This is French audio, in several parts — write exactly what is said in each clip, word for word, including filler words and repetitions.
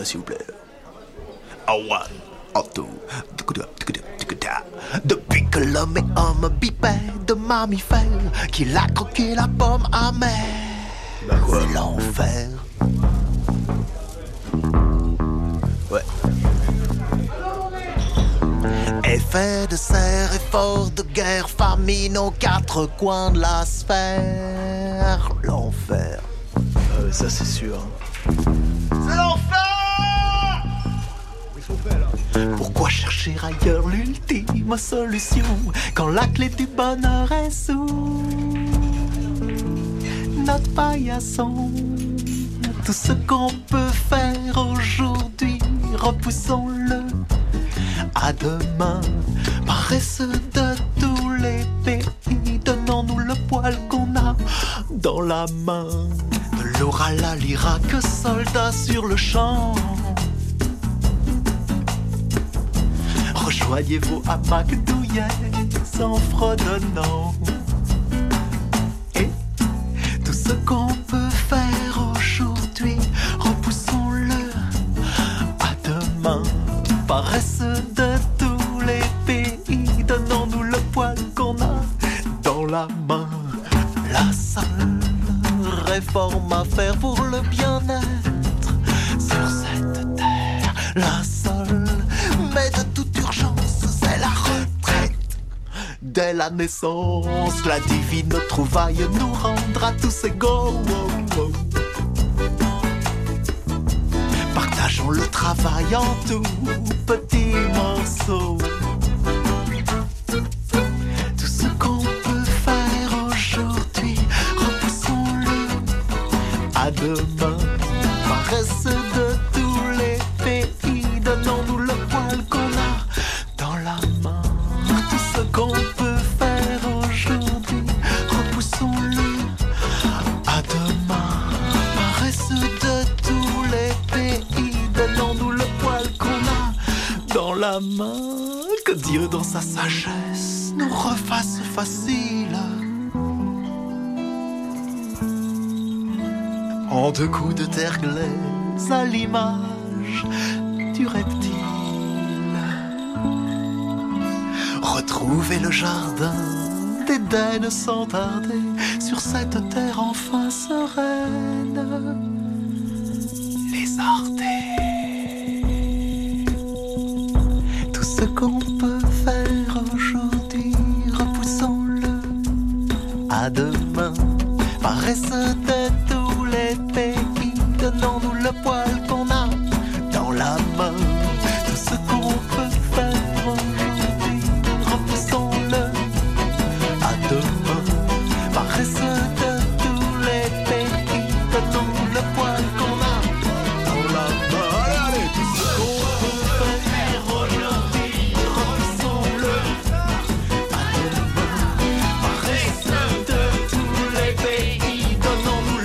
S'il vous plaît. A one, a two, depuis que l'homme est homme bipède, mammifère, qu'il a croqué la pomme amère. Bah quoi? C'est l'enfer. Ouais. Effet de serre, effort de guerre, famine aux quatre coins de la sphère. L'enfer. Ah ouais, ça c'est sûr. C'est l'enfer! Pourquoi chercher ailleurs l'ultime solution quand la clé du bonheur est sous notre paillasson? Tout ce qu'on peut faire aujourd'hui, repoussons-le à demain. Paresseux de tous les pays, donnons-nous le poil qu'on a dans la main. De l'oral à l'Irak, soldats sur le champ. Rejoignez vos hamacs douillets en fredonnant. Et tout ce qu'on peut faire aujourd'hui, repoussons-le à demain. Paresseux de tous les pays, donnons-nous le poil qu'on a dans la main. La seule réforme à faire pour le bien-être sur cette terre, la seule, mais de toute urgence, c'est la retraite. Dès la naissance, la divine trouvaille nous rendra tous égaux. Partageons le travail en tout petits morceaux. Tout ce qu'on peut faire aujourd'hui, repoussons-le à demain. Paresseux de tous les pays, donnons-nous le poil qu'on a dans la main. Tout ce qu'on peut faire aujourd'hui, repoussons-le à demain. Paresseux de tous les pays, donnons-nous le poil qu'on a dans la main. Que Dieu dans sa sagesse nous refasse facile en deux coups de terre glaise à l'image du reptile. Retrouver le jardin d'Éden sans tarder sur cette terre enfin sereine. Les arder. Tout ce qu'on peut faire aujourd'hui, repoussons-le à demain. Paresseux de tous les pays, donnons-nous le poil qu'on a dans la main. Tout ce qu'on peut faire aujourd'hui, repoussons-le à demain. Paresseux de tous les pays, donnons-nous le poil qu'on a dans la main. Allez, allez, tout ce qu'on peut faire aujourd'hui, repoussons-le à demain. Paresseux de tous les pays, donnons-nous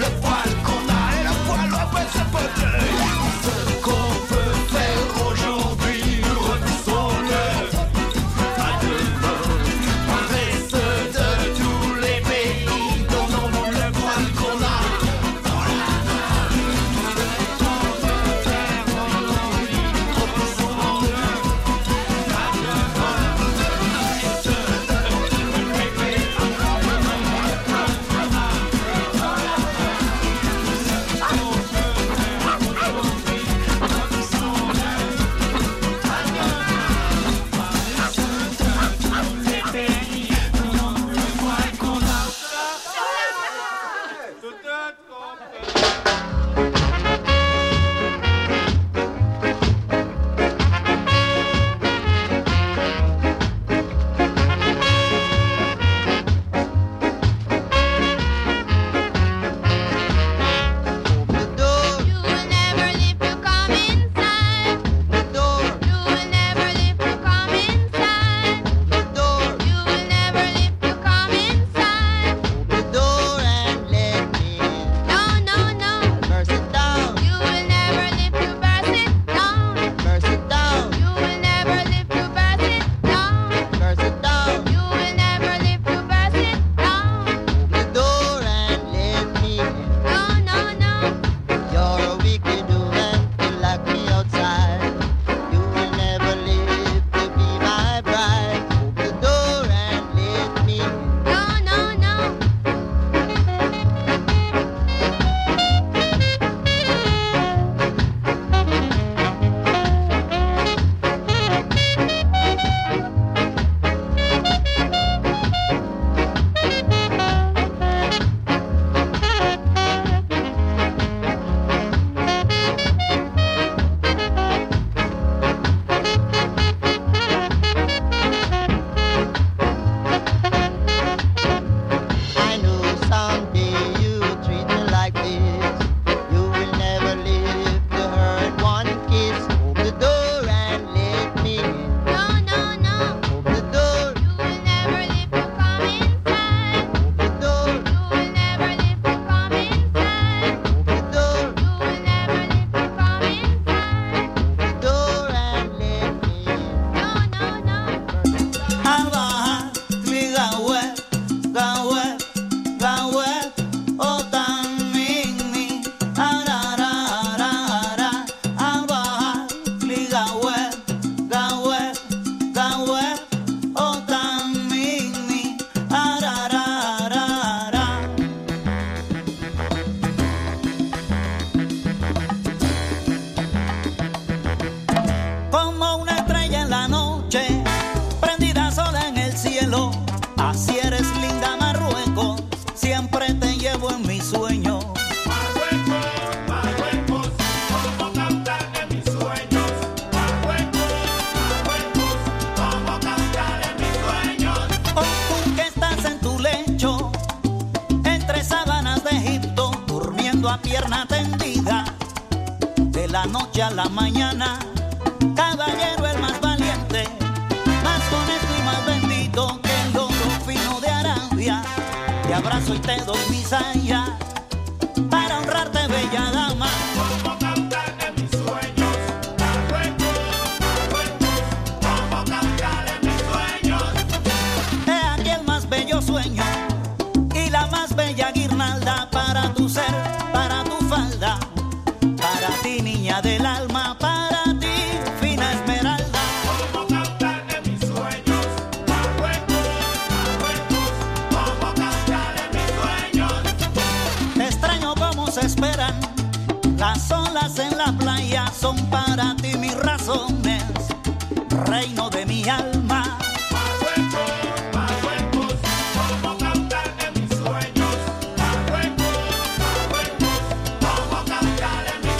la pierna tendida, de la noche a la mañana, caballero el más valiente, más honesto y más bendito que el oro fino de Arabia. Te abrazo y te doy mi saya para honrarte, bella dama. Como cantar en mis sueños, Marruecos, Marruecos, como cantar en mis sueños. He aquí el más bello sueño y la más bella guirnalda para tu ser, para tu falda, para ti niña del alma, para ti fina esmeralda. Como cantar en mis sueños, Marruecos, Marruecos, como cantar en mis sueños. Te extraño como se esperan las olas en la playa, son para ti mis razones, reino de mi alma. Marruecos, Marruecos, como cantar en mis sueños. Marruecos, Marruecos, como cantar en mis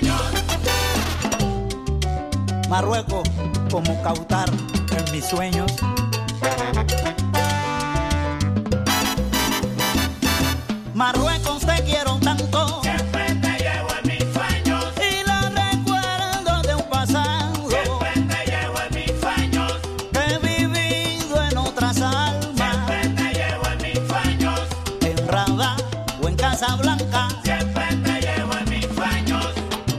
sueños. Marruecos, como cautar en mis sueños. Marruecos, te quiero tanto Siempre te llevo en mis sueños. y lo recuerdo de un pasado Siempre te llevo en mis sueños. que he vivido en otras almas, Siempre te llevo en mis sueños. en Rabat o en Casablanca. Siempre te llevo en mis sueños.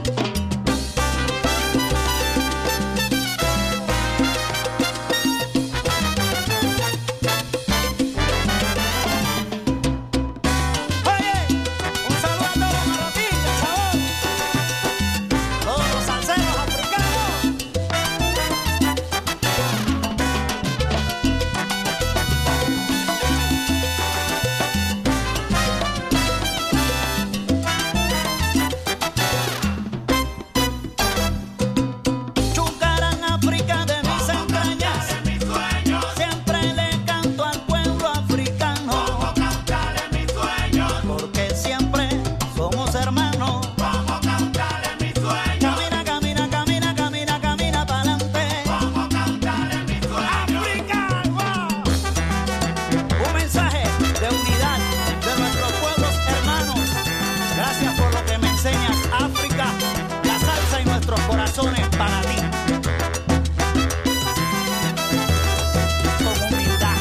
Oye, un saludo a todos los marroquíes, por favor. Todos los salseros africanos. Chucarán África de mis entrañas, En mis sueños. siempre le canto al pueblo africano, Como cantar en mis sueños. porque siempre somos hermanos. Como cantar en mis sueños. Camina, camina, camina, camina, camina pa'lante. Como cantar en mis sueños. ¡África! ¡Wow! Un mensaje de unidad de nuestros pueblos hermanos. Gracias por lo que me enseñas, África. La salsa y nuestros corazones para ti. Con humildad.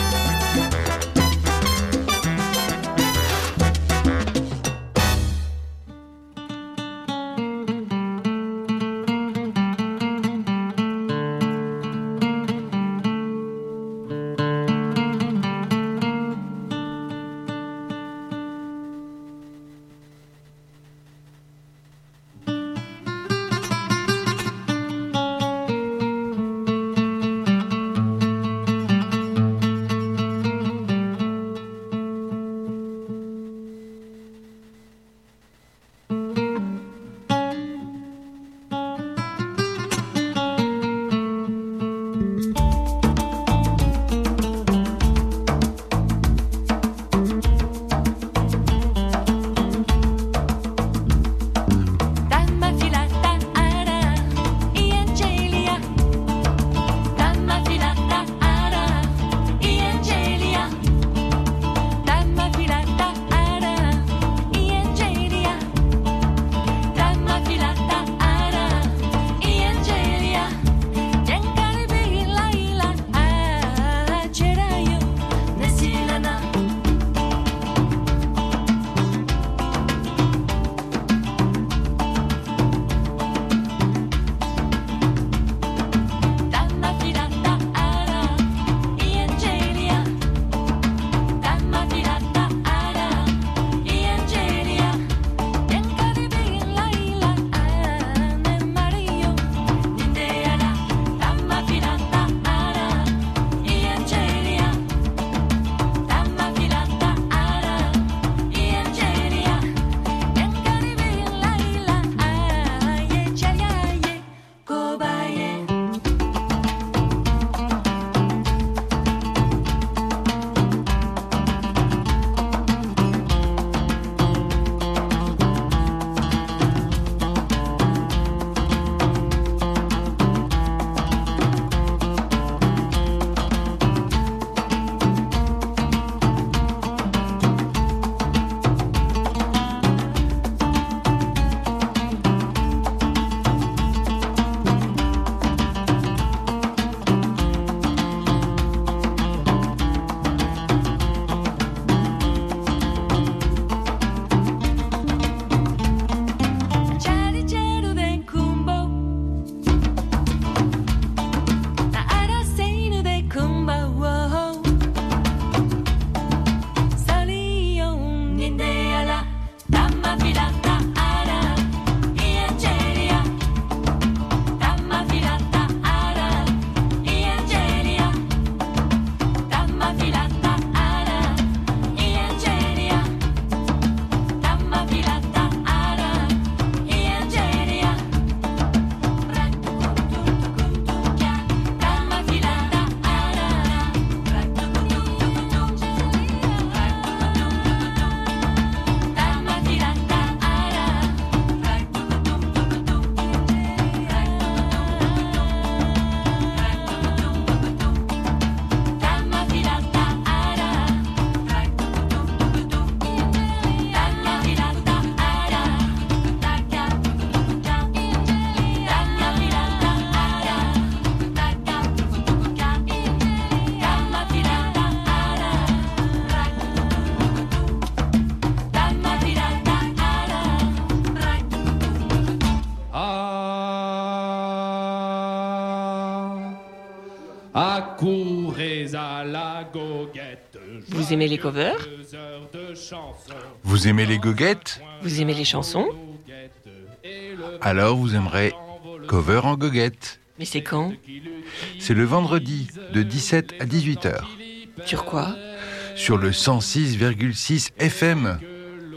Accourez à la goguette. Vous aimez les covers ? Vous aimez les goguettes ? Vous aimez les chansons ? Alors vous aimerez Cover en goguette. Mais c'est quand ? C'est le vendredi de dix-sept à dix-huit heures. Sur quoi ? Sur le cent six virgule six F M. Où ?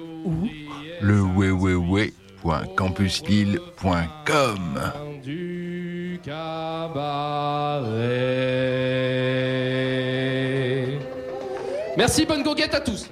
Le www point campus lille point com. Du cabaret. Merci, bonne goguette à tous.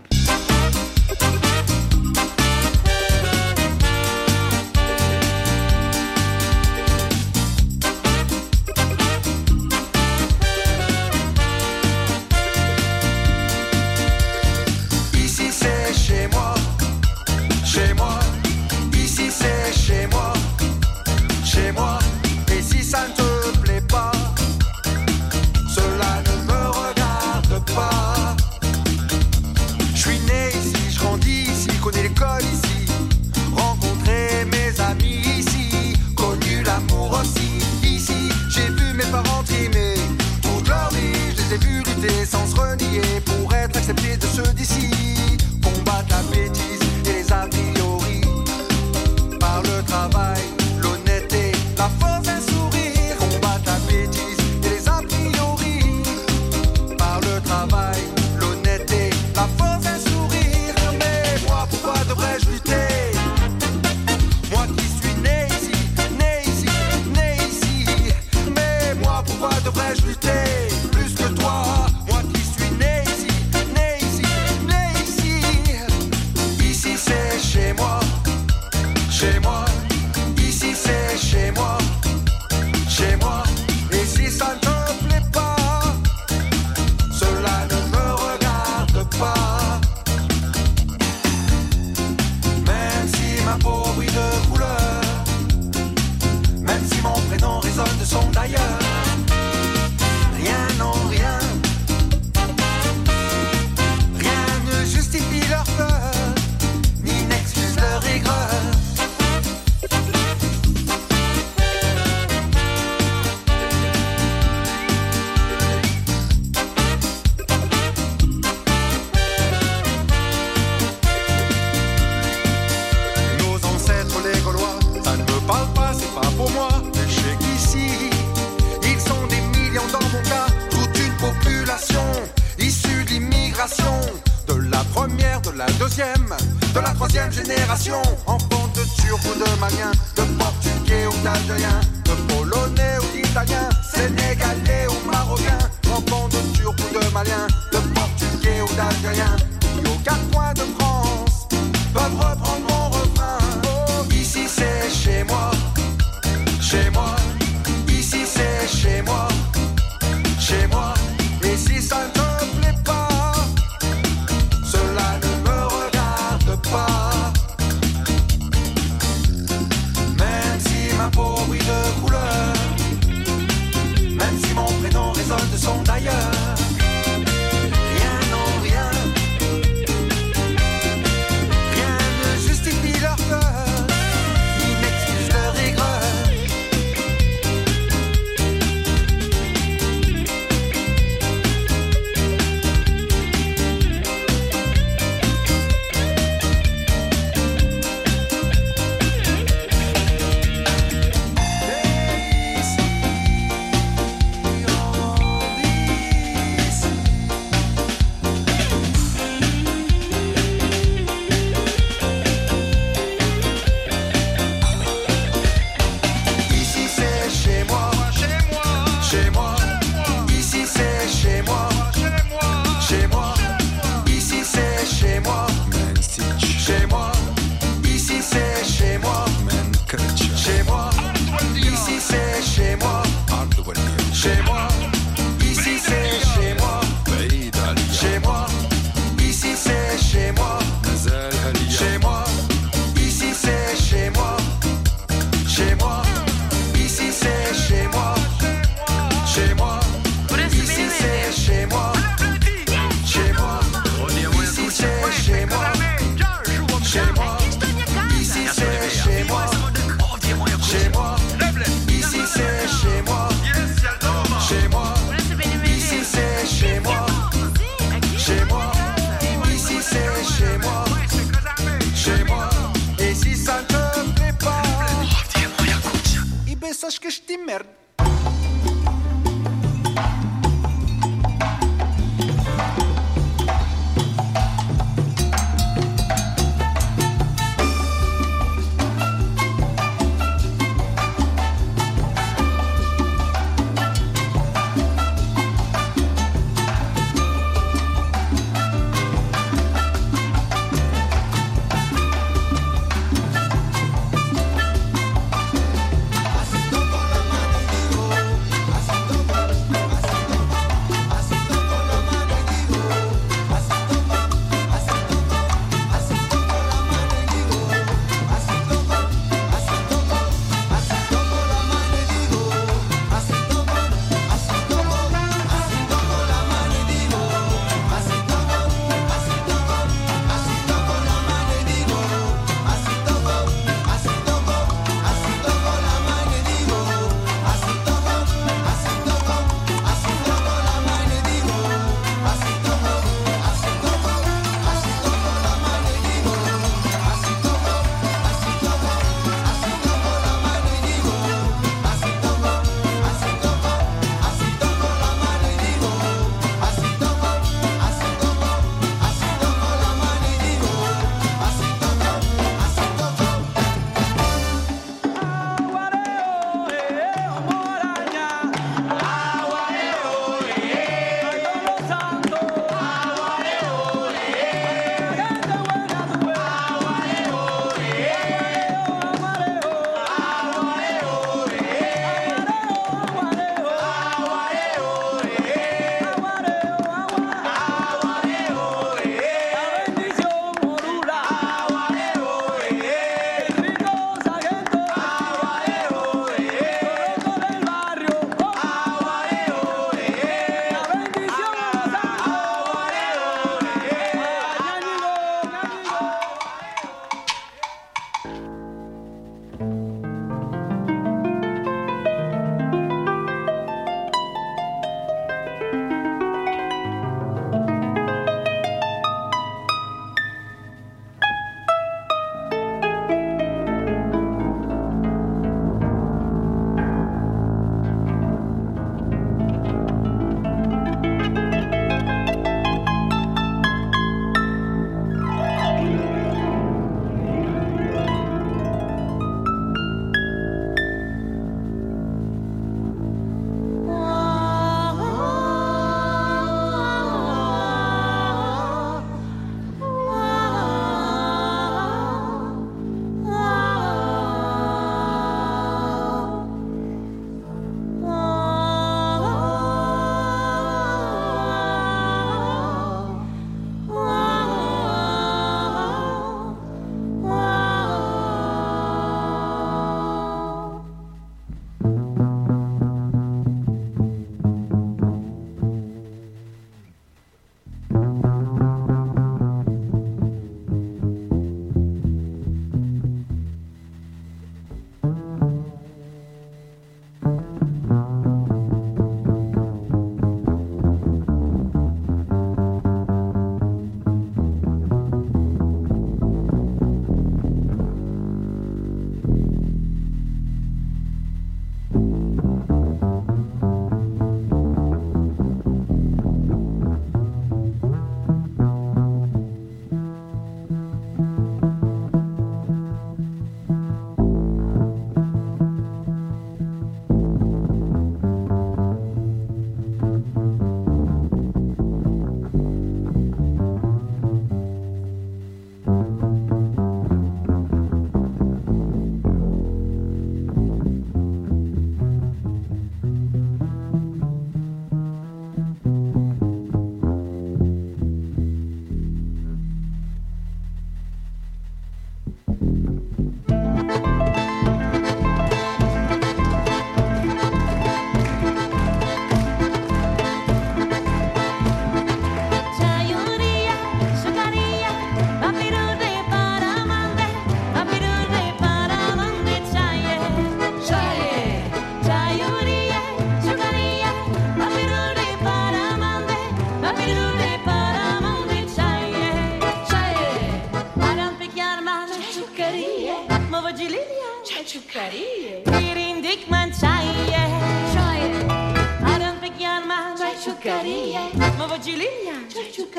Ici c'est chez moi, chez moi. Ici c'est chez moi, chez moi. Et si ça ne te plaît pas, cela ne me regarde pas. Je suis né ici, je grandis ici, connais l'école ici, rencontré mes amis ici, connu l'amour aussi ici. J'ai vu mes parents trimer toute leur vie, je les ai vus lutter sans se renier pour être acceptés de ceux d'ici. Combattre la bêtise et les a priori par le travail, l'honnêteté, la force d'un sourire. Combattre la bêtise et les a priori par le travail, l'honnêteté, la force d'un sourire. Mais moi, pourquoi devrais-je lutter? Moi qui suis né ici, né ici, né ici. Mais moi, pourquoi devrais-je lutter plus que toi? Moi qui suis né ici, né ici, né ici. Ici c'est chez moi, chez moi. Ici c'est chez moi, chez moi. Et si ça ne te plaît pas, cela ne me regarde pas. Même si ma peau brille de couleur, même si mon prénom résonne de son d'ailleurs, rien, non rien, rien ne justifie leur peur, ni n'excuse leur aigreur. Nos ancêtres les Gaulois, ça ne me parle pas, c'est pas pour moi. Mais je sais qu'ici, ils sont des millions dans mon cas, toute une population issue de l'immigration, de la première, de la deuxième, de la troisième génération, enfants de Turcs ou de Maliens, de Portugais ou d'Algériens, de Polonais ou d'Italiens, Sénégalais ou Marocains, enfants de Turcs ou de Maliens, de Portugais ou d'Algériens, qui aux quatre coins de France peuvent reprendre mon refrain. Oh, ici c'est chez moi, chez moi. Ici c'est chez moi, chez moi. Et si ça ne te plaît pas, cela ne me regarde pas. Même si ma peau brille de couleur, Acho que este merda. Así con la mano y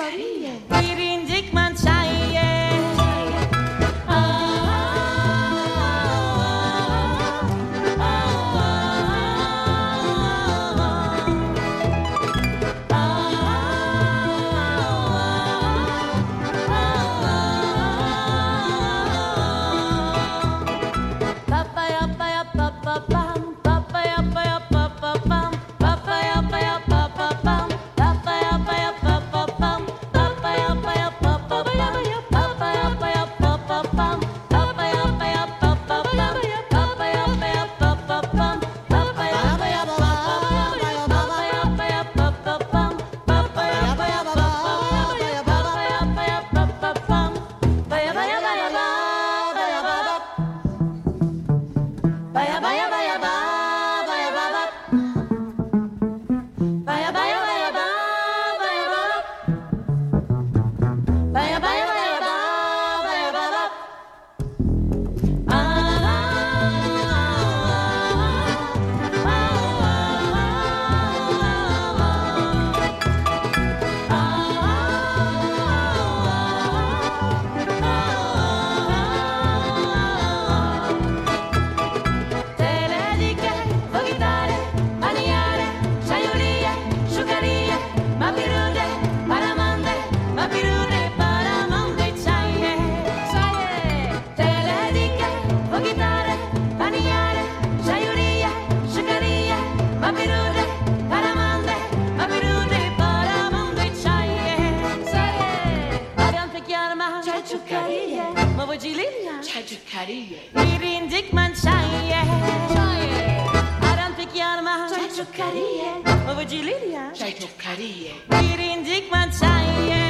Irinjikman chahiye. Irinjikman chahiye. Aram pe kyarma. Mavajiliya. Irinjikman chahiye.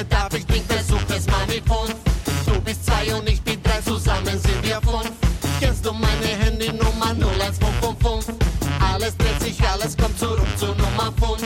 Heute darf ich nicht versuchen, es mal wie fünf. Du bist zwei und ich bin drei, zusammen sind wir fünf. Kennst du meine Handynummer null eins fünf fünf fünf? Alles dreht sich, alles kommt zurück zu Nummer fünf.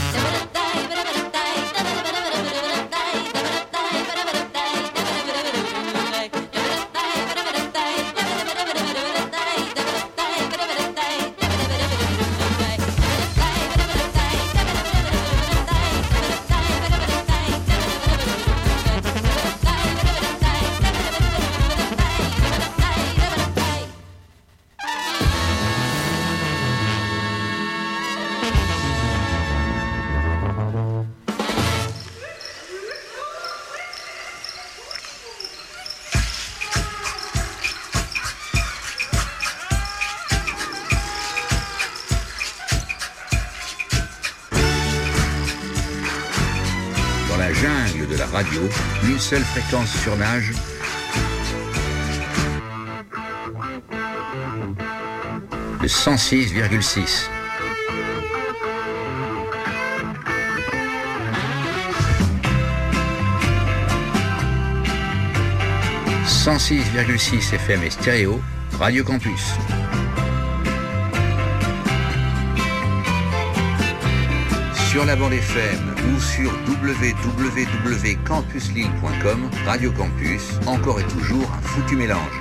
Radio, une seule fréquence surnage. Le cent six virgule six. cent six virgule six F M et stéréo, Radio Campus. Sur la bande F M ou sur w w w point campus lille point com, Radio Campus, encore et toujours un foutu mélange.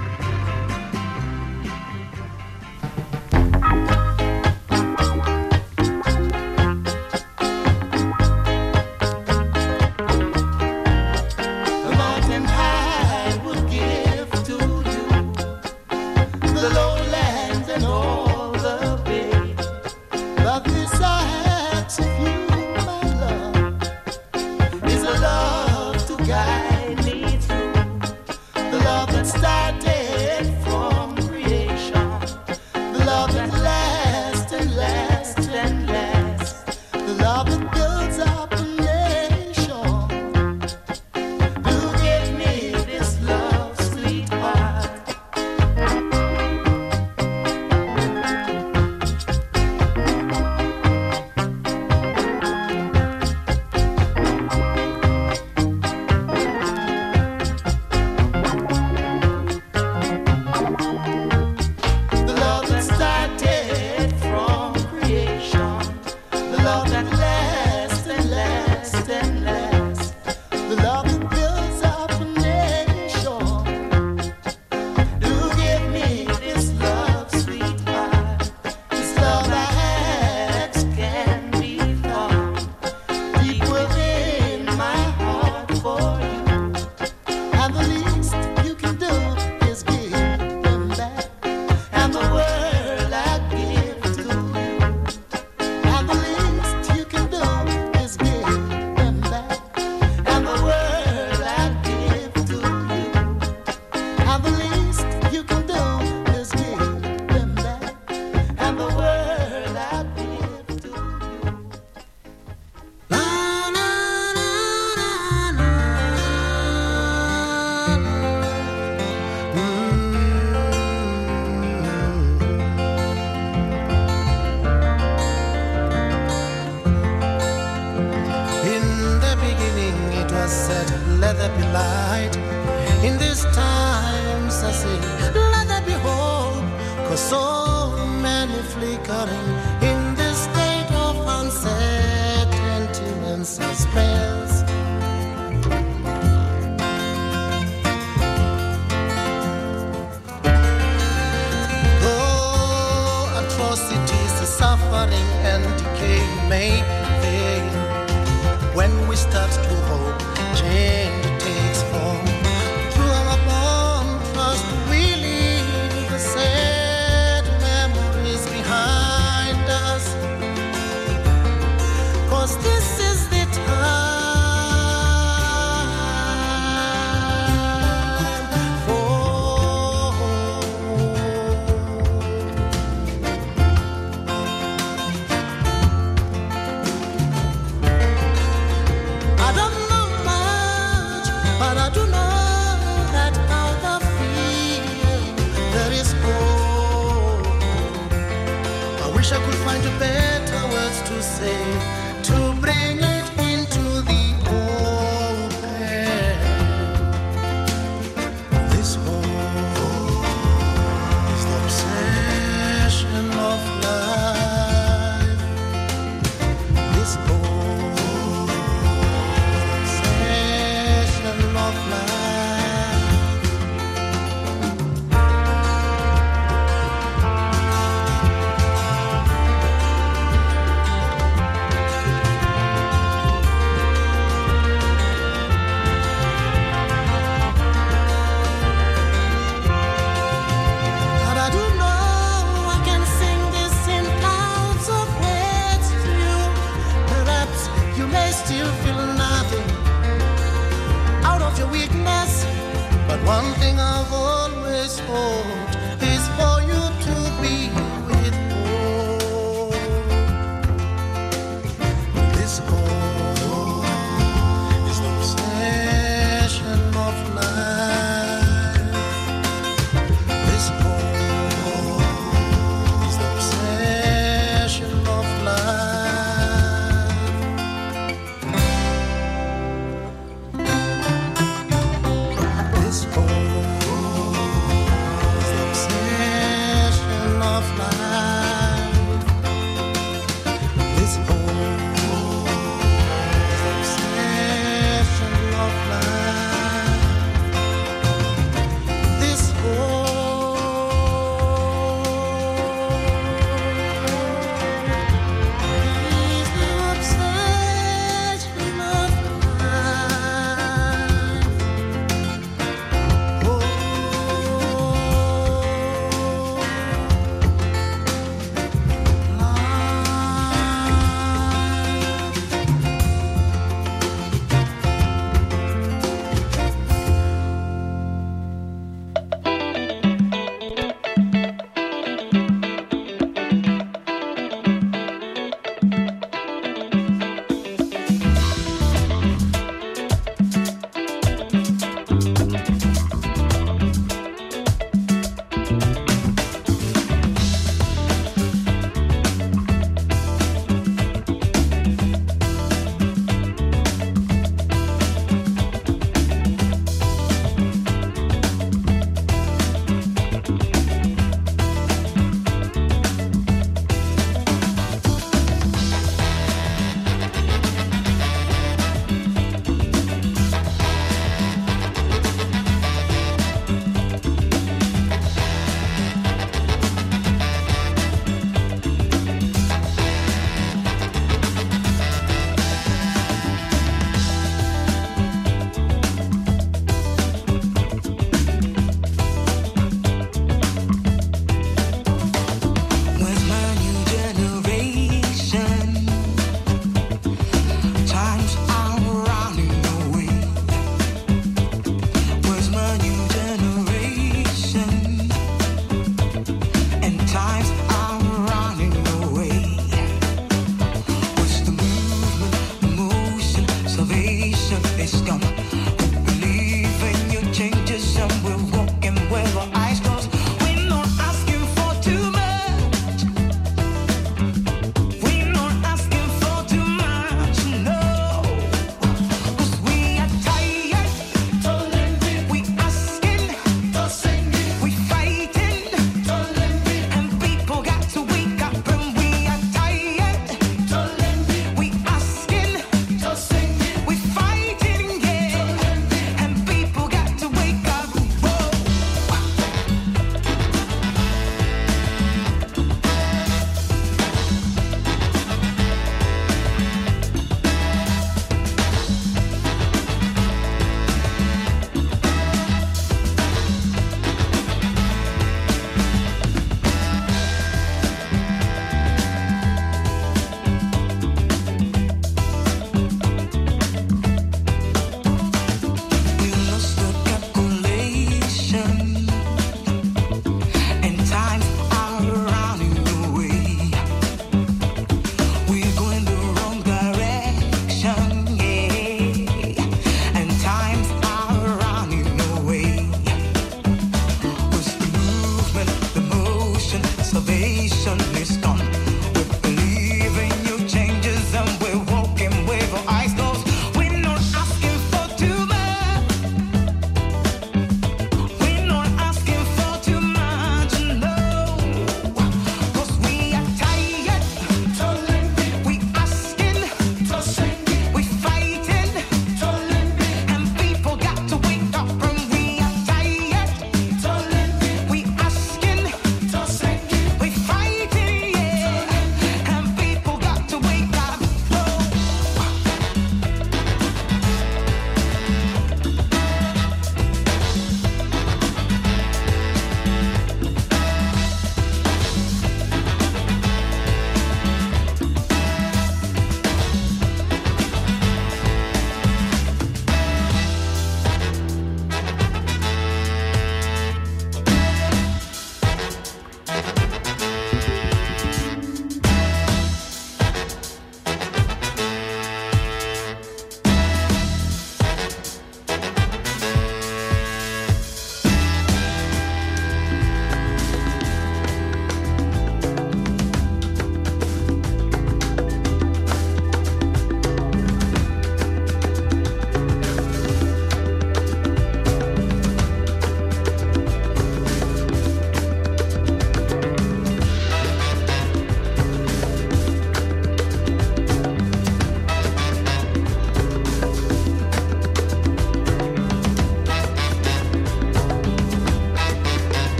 To say, to bring it into the open. still feel nothing out of your weakness. But one thing I've always hoped is for you to be with home. This home is the possession of life. This home is the possession of life. This home is the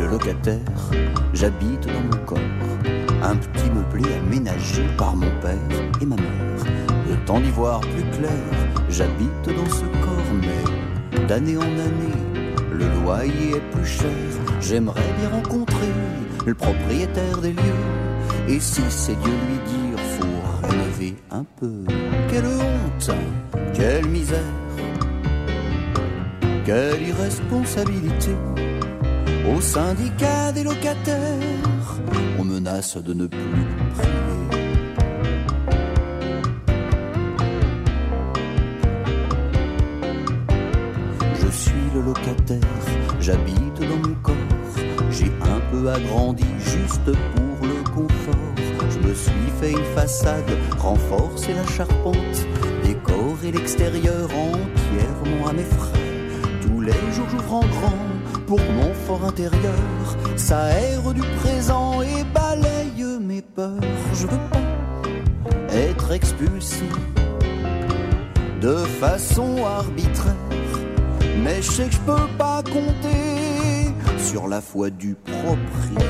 locataire, j'habite dans mon corps. Un petit meublé aménagé par mon père et ma mère. Le temps d'y voir plus clair, j'habite dans ce corps, mais d'année en année, le loyer est plus cher. J'aimerais bien rencontrer le propriétaire des lieux. Et si c'est Dieu lui dire, faut rénover un peu. Quelle honte, quelle misère, quelle irresponsabilité. Au syndicat des locataires, on menace de ne plus prier. Je suis le locataire, j'habite dans mon corps. J'ai un peu agrandi juste pour le confort. Je me suis fait une façade, renforcé la charpente, décoré l'extérieur entièrement à mes frais. Tous les jours j'ouvre en grand pour mon fort intérieur. Ça aère du présent et balaye mes peurs. Je veux pas être expulsé de façon arbitraire, mais je sais que je peux pas compter sur la foi du propriétaire.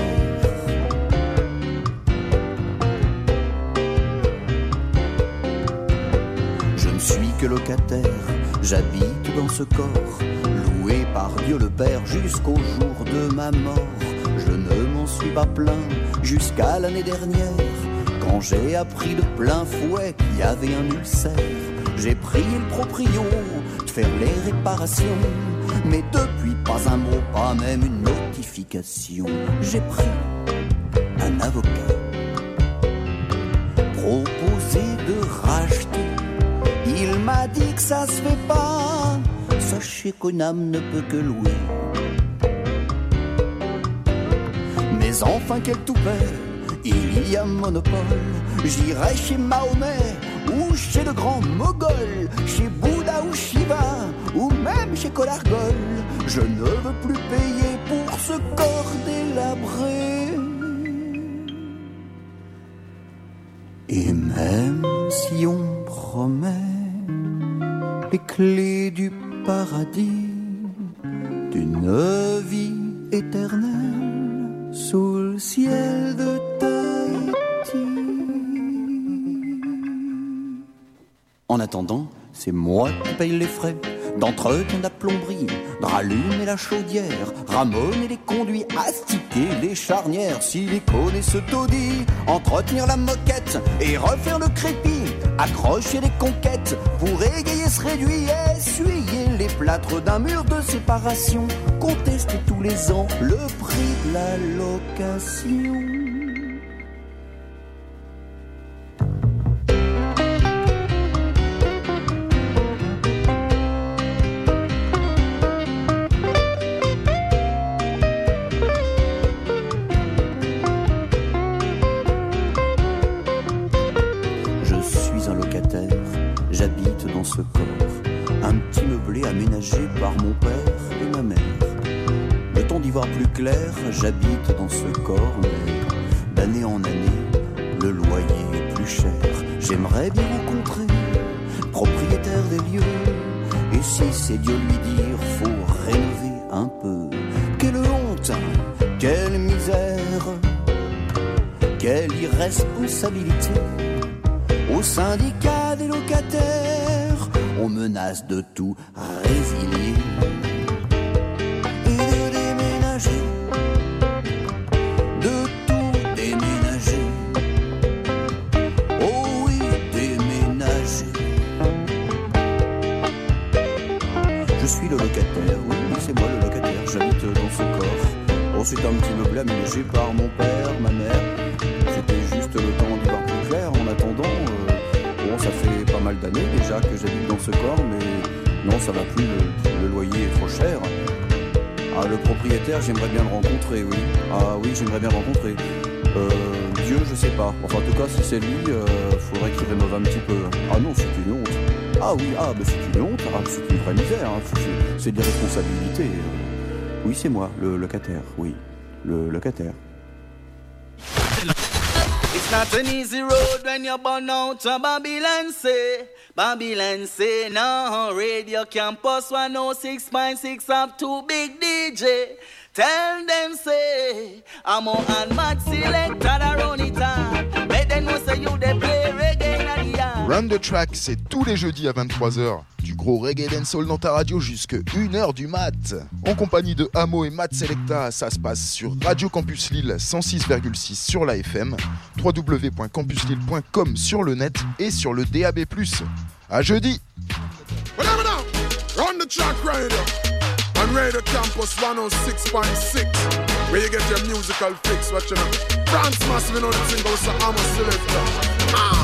Je ne suis que locataire, j'habite dans ce corps, loué par Dieu le Père jusqu'au jour de ma mort. Je ne m'en suis pas plaint jusqu'à l'année dernière, quand j'ai appris de plein fouet qu'il y avait un ulcère. J'ai prié le proprio de faire les réparations, mais depuis pas un mot, pas même une notification. J'ai pris un avocat, proposé de racheter. Il m'a dit que ça se fait pas, sachez qu'une âme ne peut que louer. Mais enfin quel toupet, il y a monopole. J'irai chez Mahomet ou chez le grand Mogol, chez Bouddha ou Shiva ou même chez Colargol. Je ne veux plus payer pour ce corps délabré. Et même si on promet les clés du paradis, d'une vie éternelle sous le ciel de Tahiti. En attendant, c'est moi qui paye les frais d'entretien de la plomberie, de rallumer la chaudière, ramoner les conduits, astiquer les charnières, siliconer ce taudis, entretenir la moquette et refaire le crépi, accrocher les conquêtes pour égayer ce réduit, essuyer les plâtres d'un mur de séparation, contester tous les ans le prix de la location. Ce corps, un petit meublé aménagé par mon père et ma mère. Le temps d'y voir plus clair, j'habite dans ce corps, mais d'année en année, le loyer est plus cher. J'aimerais bien rencontrer le propriétaire des lieux, et si c'est Dieu lui dire, faut rénover un peu. Quelle honte, quelle misère, quelle irresponsabilité. Au syndicat des locataires, on menace de tout résilier et de déménager, de tout déménager. Oh oui, déménager. Je suis le locataire, oui, oui, c'est moi le locataire, j'habite dans ce corps. Oh, c'est un petit meublé aménagé par mon père, ma mère. C'était juste le temps d'y voir plus clair en attendant. Euh, bon, ça fait pas mal d'années déjà que j'habite dans ce corps, mais non, ça va plus, le, le loyer est trop cher. Ah, le propriétaire, j'aimerais bien le rencontrer, oui. Ah oui, j'aimerais bien le rencontrer. Euh, Dieu, je sais pas. Enfin, en tout cas, si c'est lui, euh, faudrait qu'il rénove un petit peu. Ah non, c'est une honte. Ah oui, ah, bah c'est une honte. Ah, c'est une vraie misère. Hein. C'est, c'est des responsabilités. Oui, c'est moi, le locataire, oui. Le locataire. It's not an easy road when you're born out of Babylon say. Babylon say no. Radio Campus one oh six point six have two big D J. Tell them say, I'm on and mad select and I run it on. Make them know say you they play reggae in the yard. Run the Track, c'est tous les jeudis à vingt-trois heures. Du gros reggae dancehall dans ta radio jusque une heure du mat. En compagnie de Amo et Matt Selecta, ça se passe sur Radio Campus Lille cent six virgule six sur la F M, w w w point campus lille point com sur le net et sur le D A B plus. À jeudi. Run the Track radio on Radio Campus one oh six point six, where you get your musical fix. What you know? France must be know the thing about some Amo Selecta. Ah.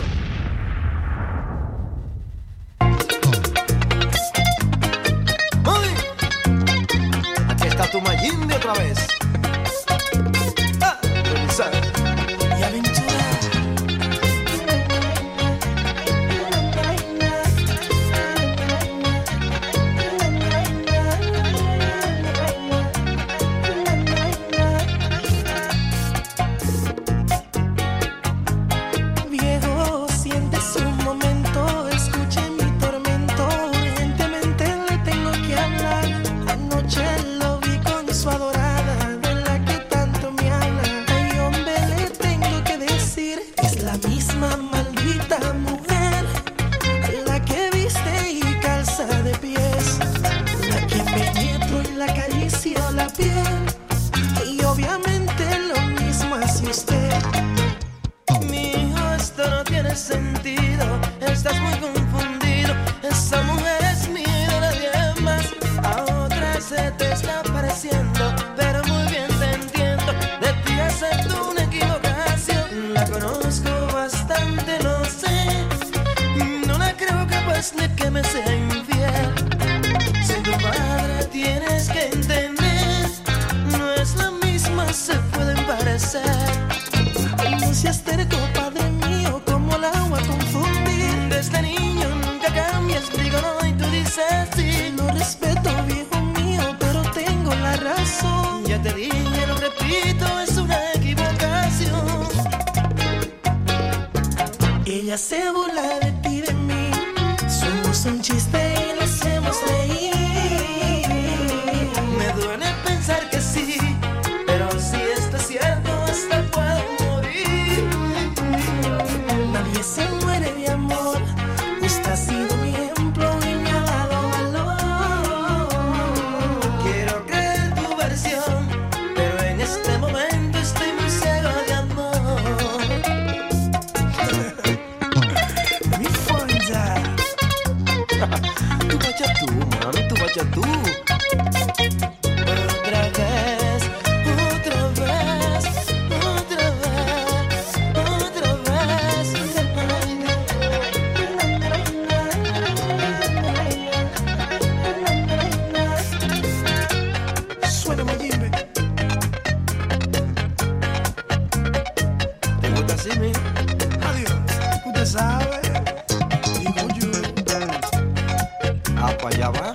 Aquí está tu Mayim de otra vez. Ah, y aventura. Viejo, sientes un momento, escuche mi tormento. Urgentemente le tengo que hablar. Anoche lo vi con su adorada, de la que tanto me habla. Ay, hombre, le tengo que decir, es la misma maldita mujer, la que viste y calza de pies, la que penetro y la acaricio la piel. Y obviamente lo mismo hace usted. Mi hijo, esto no tiene sentido, estás muy confundido. Esa mujer es mía y de nadie más. A otra se te está pareciendo, pero muy bien te entiendo. De ti acepto una equivocación. La conozco bastante, lo sé. No la creo capaz de que me sea infiel. Soy tu padre, tienes que entender. No es la misma, se pueden parecer. No seas terco, padre mío, como el agua confundir. Desde niño nunca cambias, digo no y tú dices sí. Lo respeto, viejo mío, pero tengo la razón. Ya te dije, lo repito, es una equivocación. Ella se burla de ti, de mí. Somos un chiste y lo hacemos reír. Me duele pensar que sí, pero si esto es cierto, hasta puedo morir. Nadie se muere de amor. Usted ha sido mi ejemplo y me ha dado valor. Quiero creer tu versión, pero en este momento estoy muy ciego de amor. Mi fonda. Tú vaya tú, mami, tú vaya tú. Otra vez, otra vez, otra vez, otra vez. Suena Mayimbe. ¿Te gusta así, mi? Adiós. Usted sabe. Digo yo. Ah, para allá va.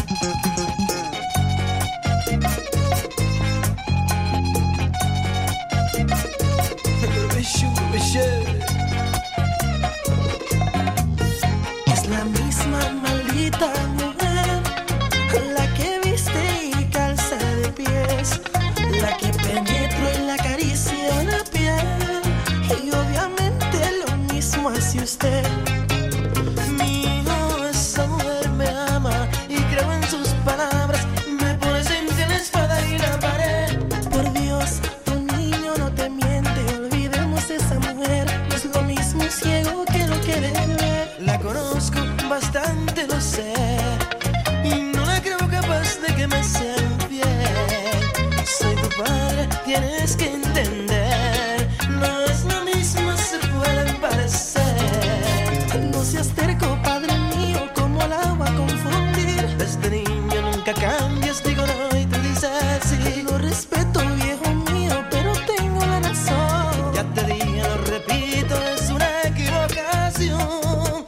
Es la misma maldita mujer, la que viste y calza de pies, la que penetro y la acaricia la piel. Y obviamente lo mismo hace usted. Mi hijo, esa mujer me ama y creo en sus palabras. Me pones entre la espada y la pared. Por Dios, tu niño no te miente. Olvidemos esa mujer. No es lo mismo ciego que lo quiere ver. La conozco bastante, lo sé. Y no la creo capaz de que me sea infiel. Soy tu padre, tienes que entender. No es lo mismo, se pueden parecer. No seas terco, padre mío, como el agua confundir. Desde niño nunca cambias, digo no y tú dices sí. Lo respeto, viejo mío, pero tengo la razón. Ya te dije, lo repito, es una equivocación.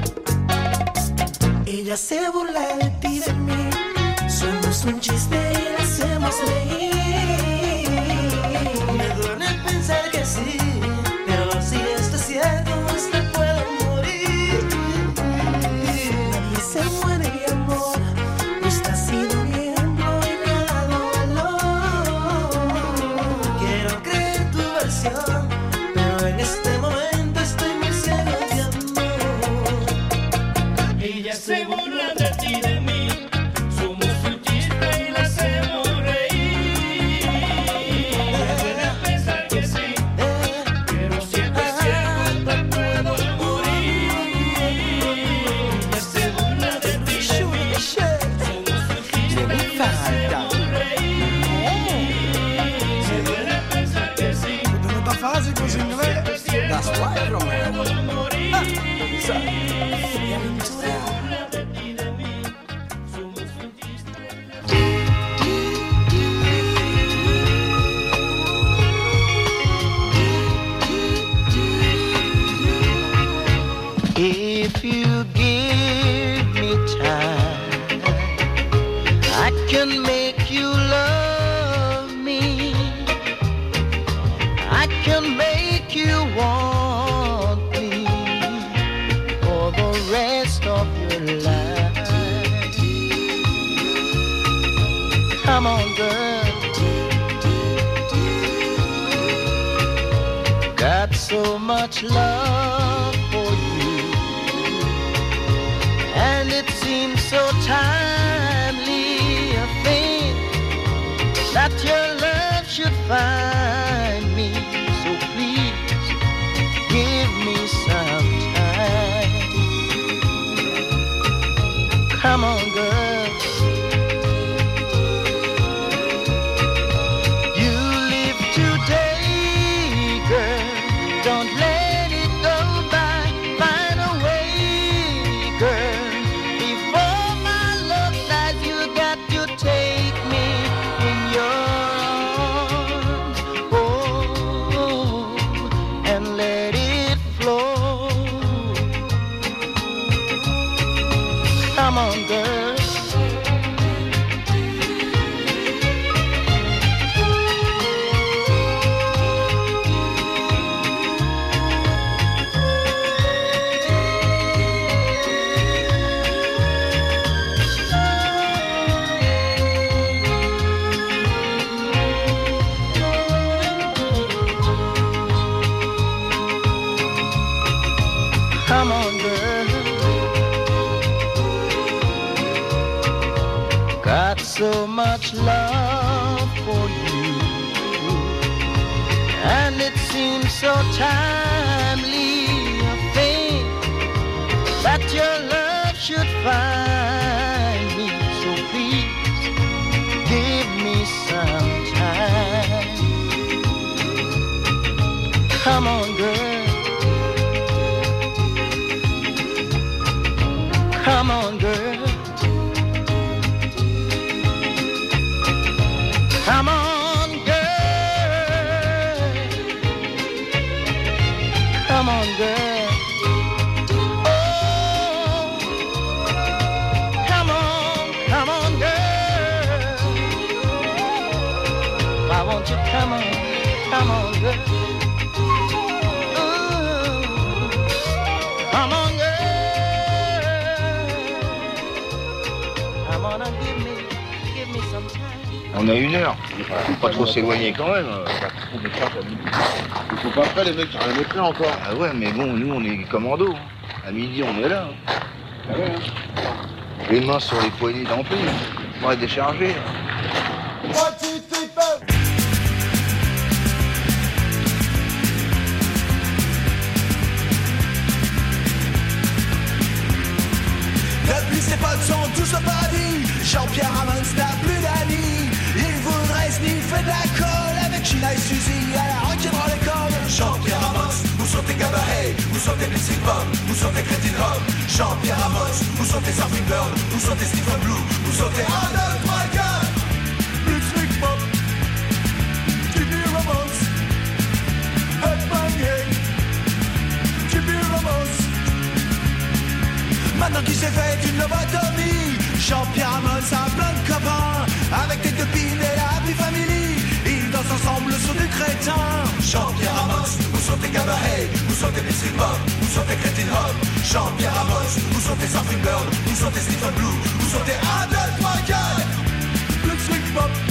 Ella se burla de ti, de mí. Somos un chiste y la hacemos reír. Me duele pensar que sí, pero si esto es cierto, hasta puedo morir. Nadie se muere de amor. Usted ha sido mi ejemplo y me ha dado valor. much love for you, and it seems so timely a thing that your love should find me. So please give me some time. Come on, girl. You live today, girl. Don't let it go by. Find a way, girl. Before my love dies, you got to take me in your arms. Oh, and let it flow. Come on, girl. Come on, girl. Got so much love for you, and it seems so timely a thing that your love should find me. So please give me some time. Come on, girl. Come on, girl. Come on, girl. Come on, girl. Oh, come on, come on, girl. Why won't you come on, come on, girl? Ooh, come on, girl. Come on and give me, give me some time. On a une heure, faut pas trop s'éloigner quand même. Ils sont pas prêts les mecs, rien n'est prêt encore. Ah ouais, mais bon, nous on est commando. À midi on est là. Ah ouais, hein. Les mains sur les poignées d'ampli. On va décharger. Depuis ses potes sont tous au paradis, Jean-Pierre Hammonds n'a plus d'amis. Il voudrait sniffer de la colle avec China et Suzy à la rock'n'roll école. Jean-Pierre Hammonds, où sont tes cabarets? Où sont tes Blitzkrieg Bomb? Où sont tes Crétine Rock? Jean-Pierre Hammonds, où sont tes Surfing Bird? Où sont tes Stephen Blue? Où sont tes un, deux, trois, quatre? Blitzkrieg Bomb, Jimmy Hammonds, Headman Gang, Jimmy Hammonds. Maintenant qu'il s'est fait une lobotomie, Jean-Pierre Hammonds a plein de copains, avec des copines et la Happy Family. Ils dansent ensemble sur du crétin. Jean-Pierre Hammonds, où sont tes cabarets? Où sont tes Blitzkrieg Bomb? Où sont tes Crétine Rock? Jean-Pierre Hammonds, où sont tes Surfing Bird? Où sont tes Stephen Blue? Où sont tes un, deux, trois, quatre? Blitzkrieg Bomb,